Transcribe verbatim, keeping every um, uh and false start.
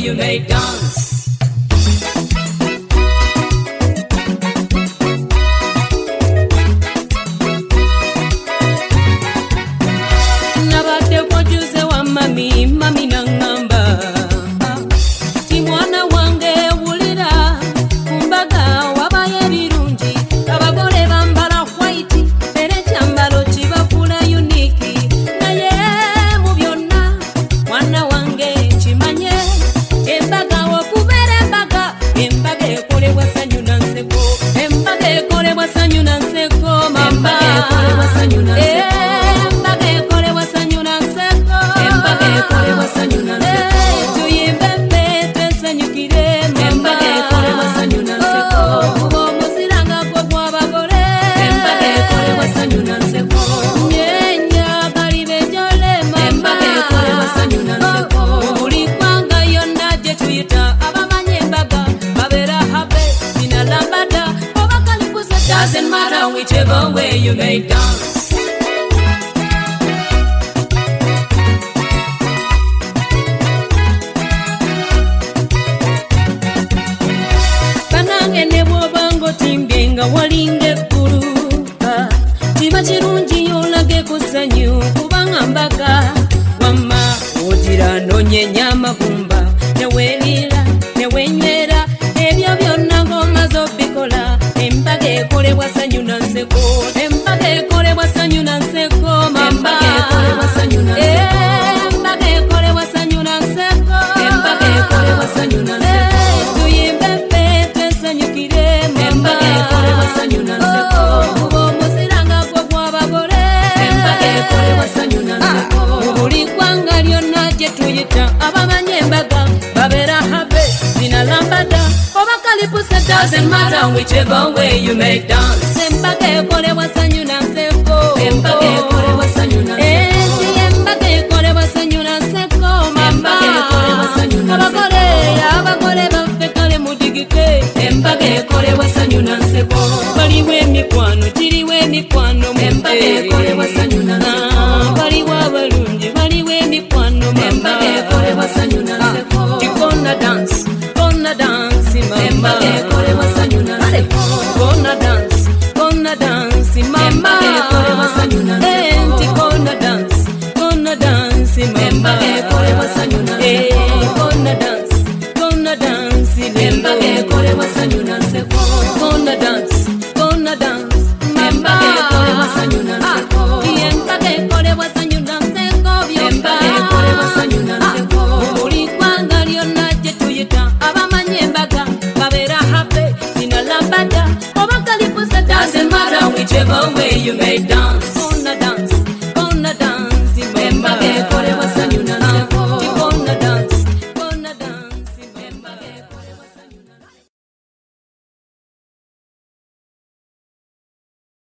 you may dance. Nabate produce wa mami, mami nangamba. Ti mwana wange wulira, kumbaga wabaye birungi. Abagole bambala white, ere kyambalo kibafula unique. Naye mu byonna, mwana wange kimanye. Embaga okubera embaga, embaga ekolebwa ssanyu na nseko. Embaga ekolebwa ssanyu na nseko, mama. Embaga ekolebwa ssanyu na nseko. Embaga ekolebwa ssanyu na nseko. Embaga ekolebwa ssanyu na nseko. Tuyimbe ffe twesanyukire, mama. Embaga ekolebwa ssanyu na nseko. Kuba omuziranga gwo gw'abagole. Embaga ekolebwa ssanyu na nseko. Nyenya galibe jole, mama. Embaga ekolebwa ssanyu na nseko. Buli ggwanga yonna gye tuyita abamanyi embaga babeera habe inalambada oba kalikuza. Doesn't matter whichever way you may dance. Banange ne bw'oba ng'otimbye nga walinga eggulu, ah, kiba kirungi olage ku ssanyu kubanga mbaga wamma ogira nonyenya amagumba neweerira newenywera ebyo byonna ng'omaze obikola. Embaga ekolebwa ssanyu na nseko. Embaga ekolebwa ssanyu na nseko, mama. Embaga ekolebwa ssanyu na nseko. Embaga ekolebwa ssanyu na nseko. Embaga ekolebwa ssanyu na nseko. Tuyimbe ffe twesanyukire, mama. Embaga ekolebwa ssanyu na nseko. Kuba omuziranga gwo gw'abagole. Embaga ekolebwa ssanyu na nseko. Mu buli ggwanga lyonna gye tuyita abamanyi embaga babeera habe zinalambada oba kalipusa. Doesn't matter whichever way you may dance. Embaga ekolebwa ssanyu na nseko. Embaga ekolebwa ssanyu na nseko. Embaga ekolebwa ssanyu na nseko, mama. Embaga ekolebwa ssanyu na nseko. Abagole abagole baffe kale mudigike. Embaga ekolebwa ssanyu na nseko. Baliwo emikwano giriwo emikwano mu Embaga ekolebwa ssanyu na nseko. baliwo abalungi baliwo emikwano, mama. Embaga ekolebwa ssanyu na nseko. Gonna dance, gonna dance, mama. Embaga ekolebwa ssanyu na nseko. Gonna dance, gonna dance, mama. Embaga ekolebwa ssanyu na nseko. Enti gonna dance, gonna dance, mama. Embaga ekolebwa ssanyu na nseko. Eh, gonna dance, gonna dance, Embaga ekolebwa ssanyu na nseko. gonna dance, gonna dance, mama. Embaga ekolebwa ssanyu na nseko. Ah, embaga ekolebwa ssanyu na nseko, byonna. Embaga ekolebwa ssanyu na nseko. Buli ggwanga lyonna gye tuyita abamanyi embaga babeera habe zinalambada oba kalipusa. Doesn't matter whichever way you may dance.